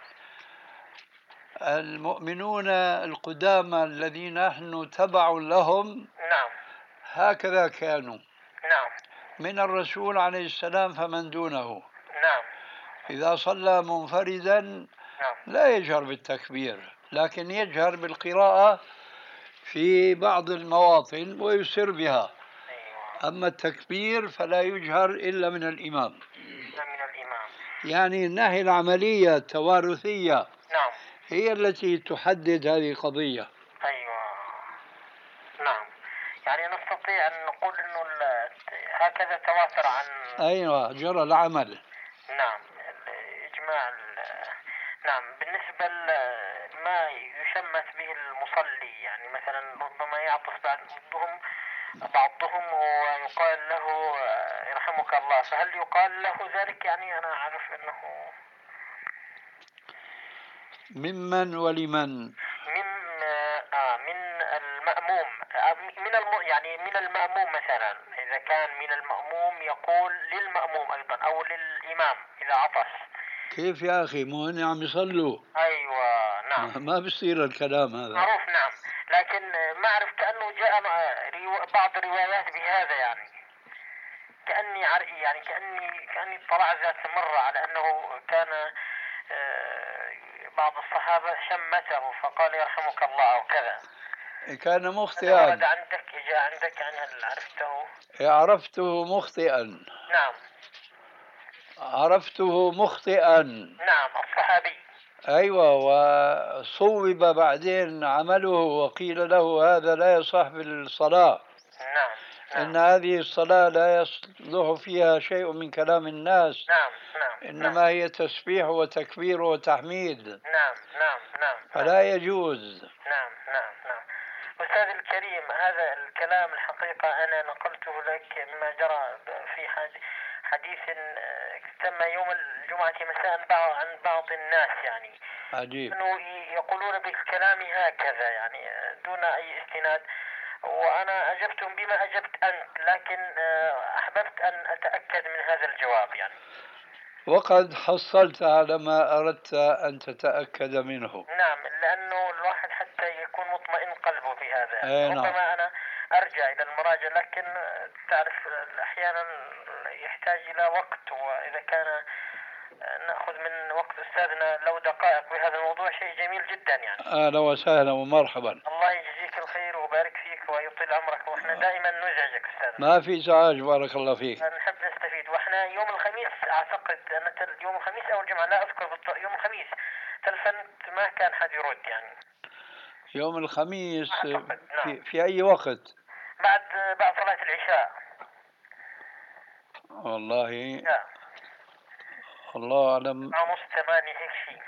المؤمنون القدامى الذين نحن تبع لهم. نعم. هكذا كانوا. نعم. من الرسول عليه السلام فمن دونه. نعم. إذا صلى منفردا نعم. لا يجهر بالتكبير، لكن يجهر بالقراءة في بعض المواطن ويسر بها. أيوة. أما التكبير فلا يجهر إلا من الإمام. إلا من الإمام. يعني الناحية العملية التوارثية نعم. هي التي تحدد هذه القضية. أيوة. نعم. يعني نستطيع أن نقول أنه هكذا تواتر عن. أيوة جرى العمل. نعم. الإجماع. نعم. بالنسبة لما يشمت به المصلي، يعني مثلا ربما يعطس بعضهم ويقال له يرحمك الله، فهل يقال له ذلك؟ يعني أنا أعرف أنه ممن ولمن؟ من المأموم، يعني من المأموم مثلا، إذا كان من المأموم يقول للمأموم أيضا أو للإمام إذا عطس. كيف يا أخي؟ مو هن عم يصلوا. أيوة. نعم. ما بصير الكلام هذا. معروف. نعم. لكن ما أعرف، كأنه جاء بعض الروايات بهذا، يعني كأني اطلع ذات مرة على أنه كان بعض الصحابة شمته فقال يرحمك الله أو كذا. كان مخطئا. ورد عندك، جاء عندك، يعني هل عرفته؟ عرفته مخطئا. نعم. عرفته مخطئا. نعم. الصحابي. أيوة. وصوب بعدين عمله وقيل له هذا لا يصح بالصلاة. نعم. إن هذه الصلاة لا يصلح فيها شيء من كلام الناس. نعم. نعم. إنما هي تسبيح وتكبير وتحميد. نعم. نعم. نعم. فلا يجوز. نعم. نعم. نعم. أستاذ الكريم، هذا الكلام الحقيقة أنا نقلته لك مما جرى في حديث تم يوم الجمعة مساء عن بعض الناس، يعني عجيب. أنه يقولون بالكلام هكذا، يعني دون أي استناد، وأنا أجبتهم بما أجبت أنت، لكن أحببت أن أتأكد من هذا الجواب يعني. وقد حصلت على ما أردت أن تتأكد منه. نعم. لأنه الواحد حتى يكون مطمئن قلبه في هذا، نعم. ربما أنا أرجع إلى المراجع، لكن تعرف أحيانا لا وقت، وإذا كان نأخذ من وقت أستاذنا لو دقائق بهذا الموضوع شيء جميل جدا يعني. أهلا وسهلا ومرحبا. الله يجزيك الخير ويبارك فيك ويطيل عمرك، وإحنا دائما نزعجك أستاذنا. ما في إزعاج، بارك الله فيك. نحب نستفيد، وإحنا يوم الخميس أعتقد أن يوم الخميس أو الجمعة لا أذكر بالضبط، يوم الخميس تلفنت ما كان حد يرد يعني. يوم الخميس أعتقد نعم. في أي وقت؟ بعد صلاة العشاء. والله لا. الله أعلم. 9:30 هيك شيء.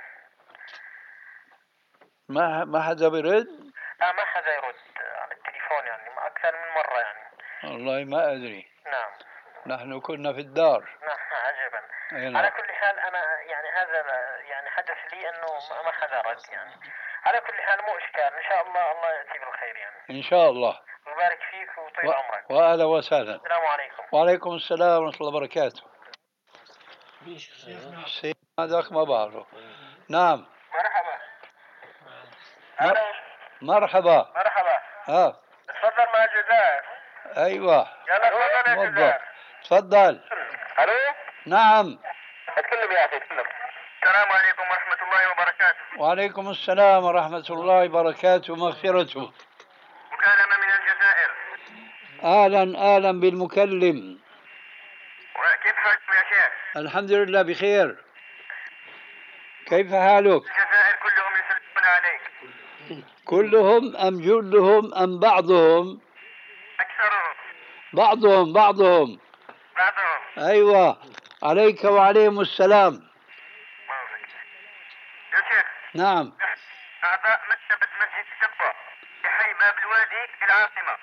ما حدا برد؟ ما حدا يرد على التليفون يعني أكثر من مرة يعني. والله ما أدري. نعم. نحن كنا في الدار. نعم عجبا. نعم. على كل حال أنا يعني هذا يعني حدث لي أنه ما حدا رد يعني. على كل حال مو إشكال، إن شاء الله الله يأتي بالخير يعني. إن شاء الله. ويبارك فيك ويطيل عمرك. وأهلا وسهلا. السلام عليكم. وعليكم السلام ورحمة الله وبركاته. هذاك ما بعرفه. نعم. مرحبا. مرحبا. مرحبا. تفضل مع الجزائر. أيوة. يلا تفضل يا جزائر. تفضل. ألو. نعم. اتكلم يا أخي اتكلم. السلام عليكم ورحمة الله وبركاته. وعليكم السلام ورحمة الله وبركاته ومغفرته. مكالمة من الجزائر. أهلا بالمكلم. وكيف حالكم يا شيخ؟ الحمد لله بخير. كيف حالك؟ الجزائر كلهم يسلمون عليك. كلهم أم جلهم أم بعضهم؟ أكثرهم. بعضهم. أيوة، عليك وعليهم السلام. يا شيخ. نعم. أعضاء مكتبة مسجد التقوى في حي باب الوادي في العاصمة.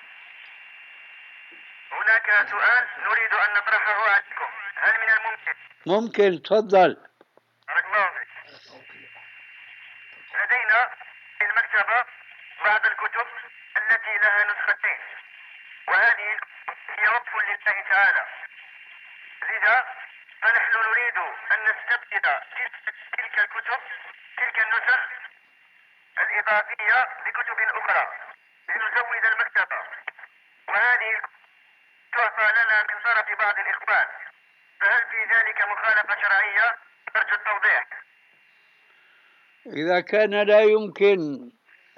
هناك سؤال نريد أن نطرحه عليكم، هل من الممكن؟ ممكن، تفضل. بارك الله فيك. لدينا في المكتبة بعض الكتب التي لها نسختين، وهذه هي وقف لله تعالى، لذا فنحن نريد أن نستبدل تلك الكتب، تلك النسخ الإضافية بكتب أخرى لنزود المكتبة، وهذه تعطى لنا من طرف بعض الإخوان، فهل في ذلك مخالفة شرعية؟ أرجو التوضيح. إذا كان لا يمكن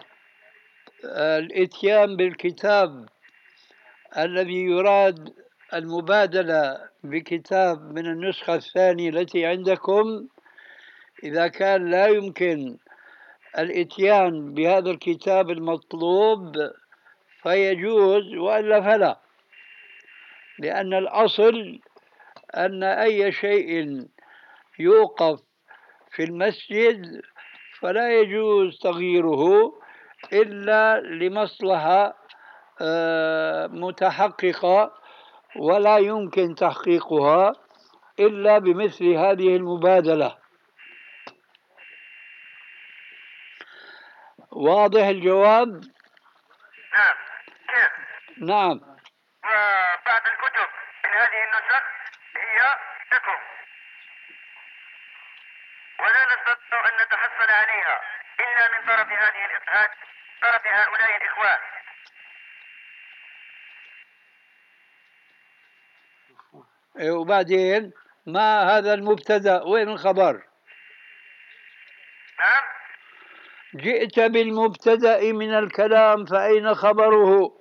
الإتيان بالكتاب الذي يراد المبادلة بكتاب من النسخة الثانية التي عندكم، إذا كان لا يمكن الإتيان بهذا الكتاب المطلوب فيجوز، وإلا فلا، لأن الأصل أن أي شيء يوقف في المسجد فلا يجوز تغييره إلا لمصلحة متحققة، ولا يمكن تحقيقها إلا بمثل هذه المبادلة. واضح الجواب؟ نعم. كيف؟ نعم. وبعض الكتب من هذه النسخ هي لكم، ولا نستطيع أن نتحصل عليها إلا من طرف طرف هؤلاء الإخوان. وبعدين ما هذا المبتدأ؟ وين الخبر؟ نعم. جئت بالمبتدأ من الكلام، فأين خبره؟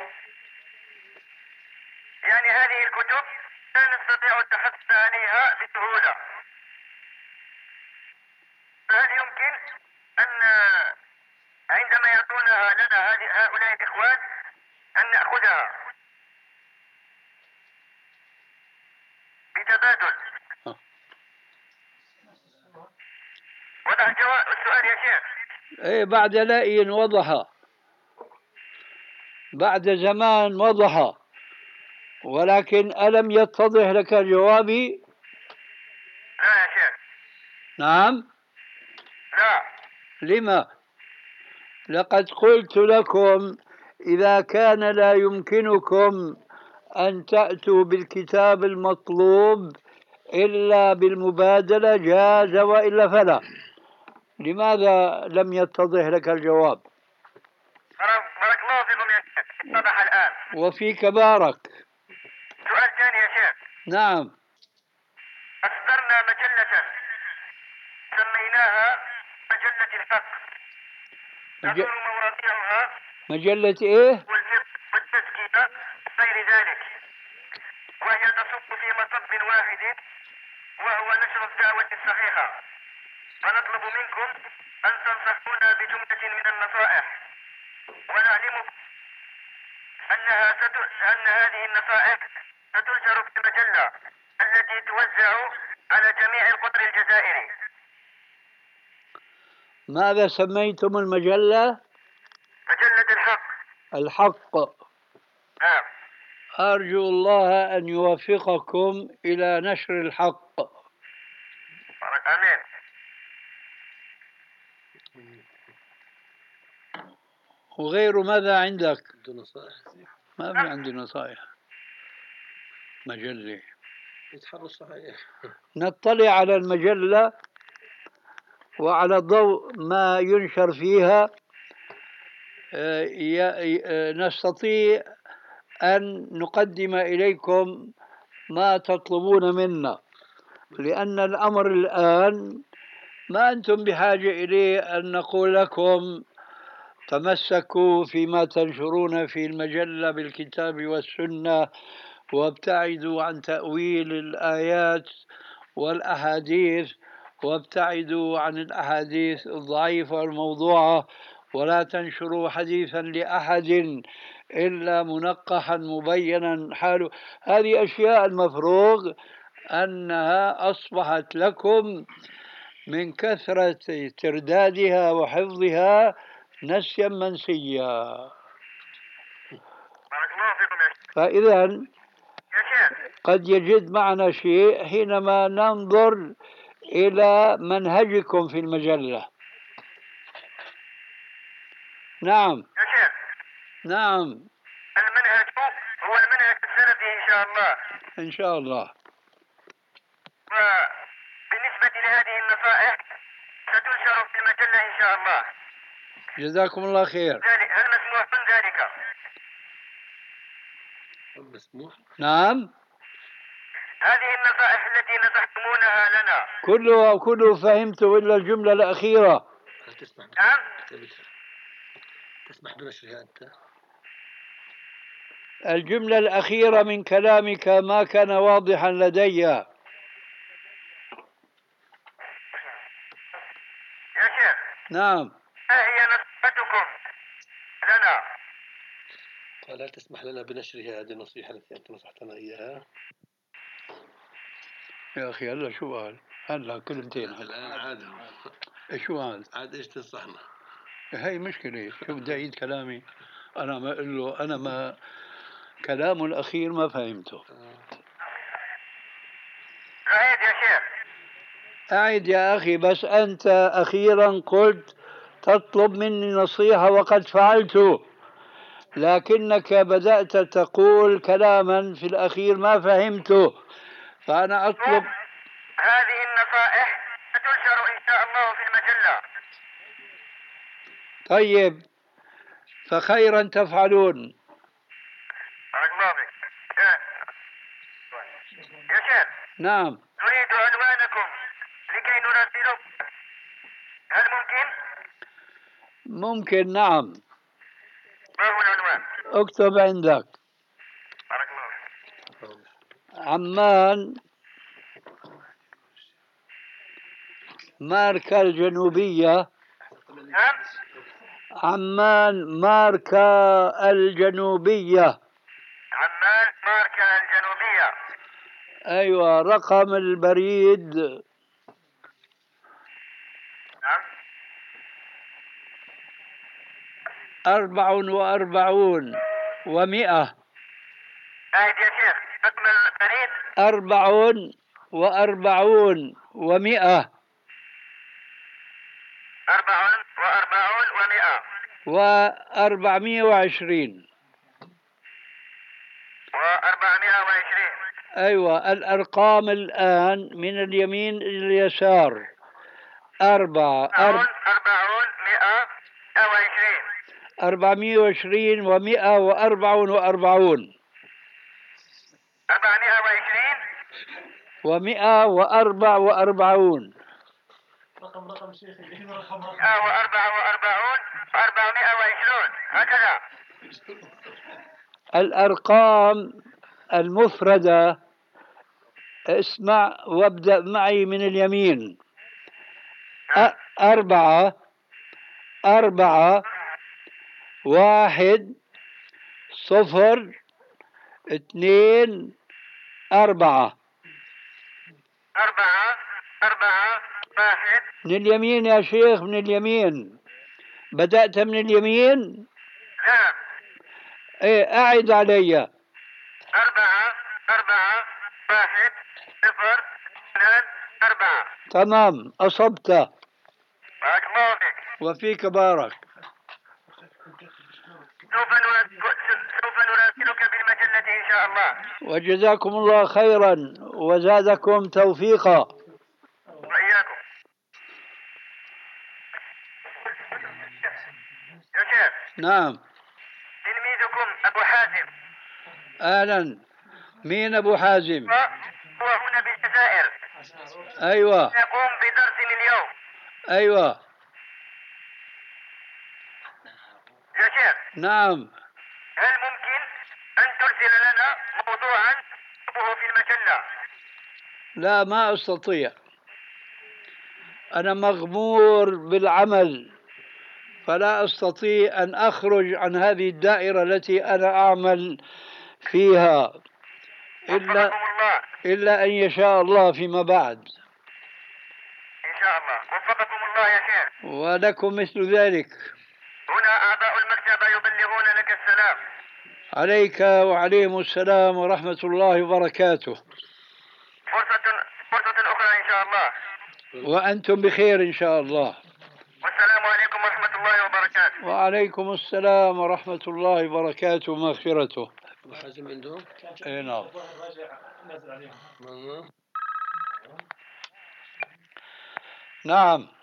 يعني هذه الكتب لا نستطيع التحصل عليها بسهولة، فهل يمكن أن عندما يعطونها لنا هؤلاء الإخوان أن نأخذها بتبادل؟ وضع السؤال يا شيخ. إيه، بعد لأي وضح، بعد زمان وضح، ولكن ألم يتضح لك جوابي؟ لا يا شيخ. نعم. لا. لما؟ لقد قلت لكم إذا كان لا يمكنكم أن تأتوا بالكتاب المطلوب إلا بالمبادلة جاز، وإلا فلا. لماذا لم يتضح لك الجواب؟ بارك الله فيكم يا شيخ، اتضح الآن. وفيك بارك. سؤال ثاني يا شيخ. نعم. سميناها مجلة الحق تدور مواضيعها مجلة إيه؟ والفقه والتزكية وغير ذلك، وهي تصب في مصب واحد وهو نشر الدعوة الصحيحة. فنطلب منكم أن تنصحونا بجملة من النصائح، ونعلمكم أن هذه النصائح ستنشر في المجلة التي توزع على جميع القطر الجزائري. ماذا سميتم المجلة؟ مجلة الحق. الحق. نعم. أرجو الله أن يوفقكم إلى نشر الحق. آمين. وغيره ماذا عندك؟ ما في عندي نصائح. مجلة يتحرى صحيح. نطلع على المجلة وعلى ضوء ما ينشر فيها نستطيع أن نقدم إليكم ما تطلبون منا، لأن الأمر الآن ما أنتم بحاجة إليه أن نقول لكم تمسكوا فيما تنشرون في المجلة بالكتاب والسنة، وابتعدوا عن تأويل الآيات والأحاديث، وابتعدوا عن الأحاديث الضعيفة والموضوعة، ولا تنشروا حديثا لأحد إلا منقحا مبينا حاله. هذه أشياء المفروض أنها أصبحت لكم من كثرة تردادها وحفظها نسيا منسيا. فإذا قد يجد معنا شيء حينما ننظر إلى منهجكم في المجلة. نعم يا شيخ. نعم. المنهج هو المنهج السلفي إن شاء الله. إن شاء الله. وبالنسبة لهذه النصائح ستنشر في المجلة إن شاء الله. جزاكم الله خير. هل مسموح من ذلك؟ مسموح. نعم. هذه النصائح التي نصحتمونها لنا كله فهمته إلا الجملة الأخيرة. هل تسمح؟ نعم. تسمح بنشرها أنت؟ الجملة الأخيرة من كلامك ما كان واضحا لدي. يا شيخ. نعم. ما هي نصيحتكم لنا؟ قال هل تسمح لنا بنشرها هذه النصيحة التي أنت نصحتنا إياها؟ يا أخي هلا شو قال؟ هلا كلمتين الآن عاد. شو قال؟ عاد إيش تنصحنا؟ هي مشكلة. شو بدي أعيد كلامي؟ أنا ما أقول له أنا ما كلامه الأخير ما فهمته. أعيد يا شيخ. أعيد يا أخي. بس أنت أخيرا قلت تطلب مني نصيحة وقد فعلت، لكنك بدأت تقول كلاما في الأخير ما فهمته، فأنا أطلب. هذه النصائح ستنشر إن شاء الله في المجلة. طيب فخيرا تفعلون. بارك الله فيك. يا شيخ. نعم. نريد عنوانكم لكي نراسلكم، هل ممكن؟ ممكن. نعم. ما هو العنوان؟ اكتب عندك. بارك الله فيك. عمان ماركا الجنوبية. نعم. عمان ماركا الجنوبية. عمان ماركا الجنوبية. أيوة. رقم البريد. نعم. 44 و100. أعد يا شيخ رقم البريد. 44 و100. 44 و100. و420. و420. أيوة. الأرقام الآن من اليمين إلى اليسار. 40 100 و20. 420 و144. 420 و144. رقم شيخي رقم 144 و420 هكذا. الأرقام المفردة اسمع وابدأ معي من اليمين. 4 1 0 2 4. 4 1 من اليمين يا شيخ، من اليمين. بدأت من اليمين. نعم. ايه أعد علي. 4 1 0 2 4. تمام، أصبت. بارك الله فيك. وفيك بارك. سوف نراسلك بالمجلة إن شاء الله. وجزاكم الله خيرا وزادكم توفيقا. وإياكم. يا شيخ. نعم. تلميذكم أبو حازم. أهلا. مين أبو حازم؟ هو هنا بالجزائر. أيوة. يقوم بدرس اليوم. أيوة. يا شيخ. نعم. هل ممكن أن ترسل لنا موضوعا نكتبه في المجلة؟ لا، ما أستطيع، أنا مغمور بالعمل، فلا أستطيع أن أخرج عن هذه الدائرة التي أنا أعمل فيها إلا أن يشاء الله فيما بعد. إن شاء الله. وفقكم الله يا شيخ. ولكم مثل ذلك. هنا أعضاء المكتبة يبلغون لك السلام. عليك وعليهم السلام ورحمة الله وبركاته. فرصة أخرى إن شاء الله. وأنتم بخير إن شاء الله. والسلام عليكم ورحمة الله وبركاته. وعليكم السلام ورحمة الله وبركاته ومغفرته. حازم عندهم؟ اي نعم. نعم.